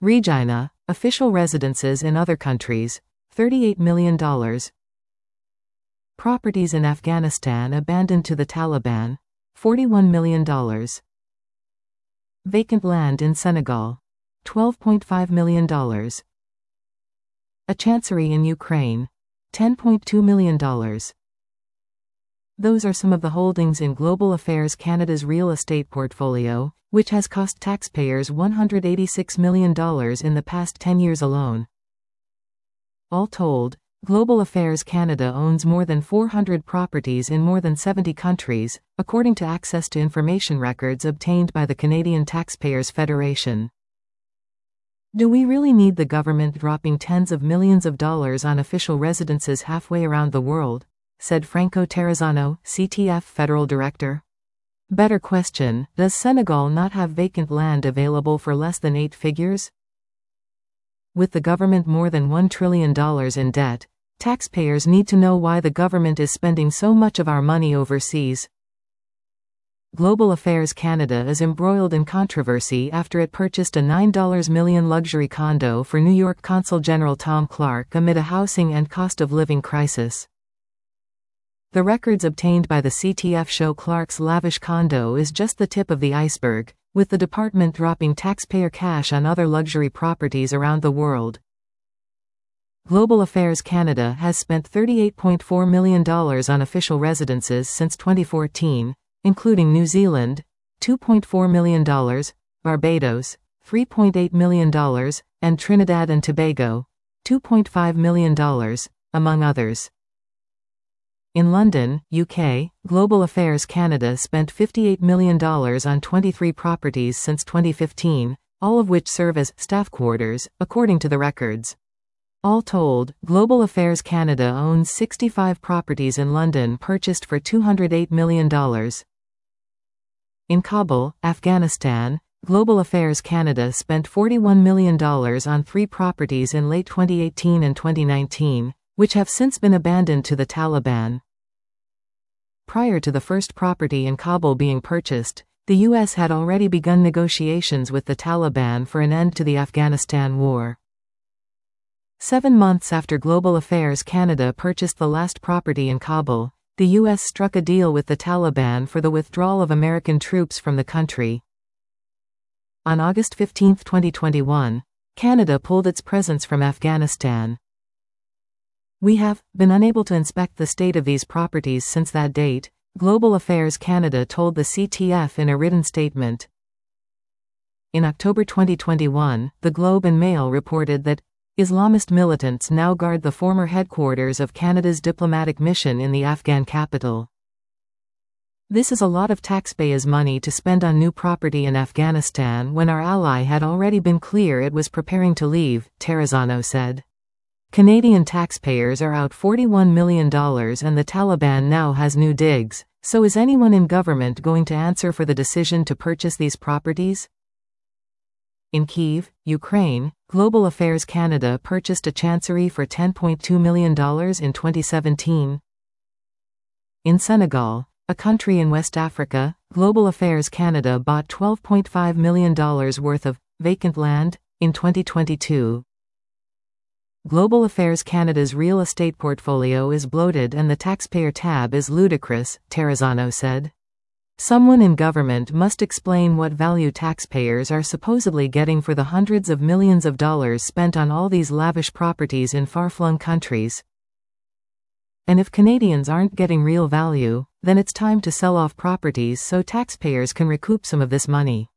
Regina, official residences in other countries, $38 million. Properties in Afghanistan abandoned to the Taliban, $41 million. Vacant land in Senegal, $12.5 million. A chancery in Ukraine, $10.2 million. Those are some of the holdings in Global Affairs Canada's real estate portfolio, which has cost taxpayers $186 million in the past 10 years alone. All told, Global Affairs Canada owns more than 400 properties in more than 70 countries, according to access to information records obtained by the Canadian Taxpayers Federation. Do we really need the government dropping tens of millions of dollars on official residences halfway around the world? Said Franco Terrazzano, CTF Federal Director. Better question, does Senegal not have vacant land available for less than 8 figures? With the government more than $1 trillion in debt, taxpayers need to know why the government is spending so much of our money overseas. Global Affairs Canada is embroiled in controversy after it purchased a $9 million luxury condo for New York Consul General Tom Clark amid a housing and cost of living crisis. The records obtained by the CTF show Clark's lavish condo is just the tip of the iceberg, with the department dropping taxpayer cash on other luxury properties around the world. Global Affairs Canada has spent $38.4 million on official residences since 2014, including New Zealand, $2.4 million, Barbados, $3.8 million, and Trinidad and Tobago, $2.5 million, among others. In London, UK, Global Affairs Canada spent $58 million on 23 properties since 2015, all of which serve as staff quarters, according to the records. All told, Global Affairs Canada owns 65 properties in London purchased for $208 million. In Kabul, Afghanistan, Global Affairs Canada spent $41 million on 3 properties in late 2018 and 2019, which have since been abandoned to the Taliban. Prior to the first property in Kabul being purchased, the U.S. had already begun negotiations with the Taliban for an end to the Afghanistan war. 7 months after Global Affairs Canada purchased the last property in Kabul, the U.S. struck a deal with the Taliban for the withdrawal of American troops from the country. On August 15, 2021, Canada pulled its presence from Afghanistan. We have been unable to inspect the state of these properties since that date, Global Affairs Canada told the CTF in a written statement. In October 2021, The Globe and Mail reported that Islamist militants now guard the former headquarters of Canada's diplomatic mission in the Afghan capital. This is a lot of taxpayers' money to spend on new property in Afghanistan when our ally had already been clear it was preparing to leave, Terrazzano said. Canadian taxpayers are out $41 million and the Taliban now has new digs, so is anyone in government going to answer for the decision to purchase these properties? In Kyiv, Ukraine, Global Affairs Canada purchased a chancery for $10.2 million in 2017. In Senegal, a country in West Africa, Global Affairs Canada bought $12.5 million worth of vacant land in 2022. Global Affairs Canada's real estate portfolio is bloated and the taxpayer tab is ludicrous, Terrazzano said. Someone in government must explain what value taxpayers are supposedly getting for the hundreds of millions of dollars spent on all these lavish properties in far-flung countries. And if Canadians aren't getting real value, then it's time to sell off properties so taxpayers can recoup some of this money.